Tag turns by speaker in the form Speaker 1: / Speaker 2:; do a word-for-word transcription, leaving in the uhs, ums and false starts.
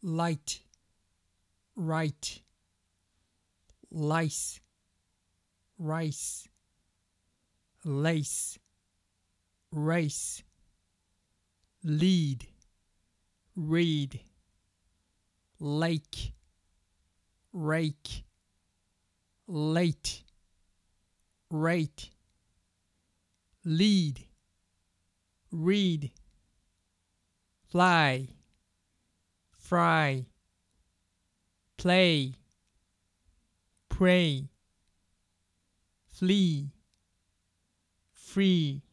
Speaker 1: light, right, lice, rice, lace, race, lead, read, lake, rake, late, rate, lead, read, fly, fry, play, pray, flee, free,